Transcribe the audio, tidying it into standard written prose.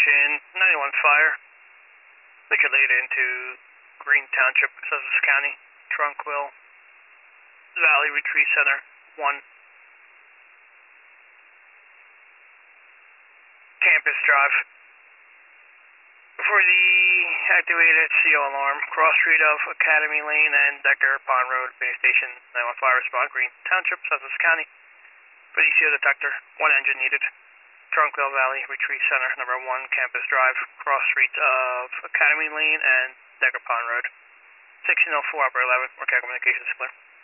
Station 91 Fire. Circulated into Green Township, Sussex County, Tranquil Valley Retreat Center 1. Campus Drive. For the activated CO alarm, cross street of Academy Lane and Decker Pond Road, base station 91 Fire respond, Green Township, Sussex County. For the CO detector, 1 engine needed. Tranquil Valley Retreat Center, number 1, Campus Drive, cross streets of Academy Lane and Decker Pond Road. 1604 upper 11, Work Communications clear.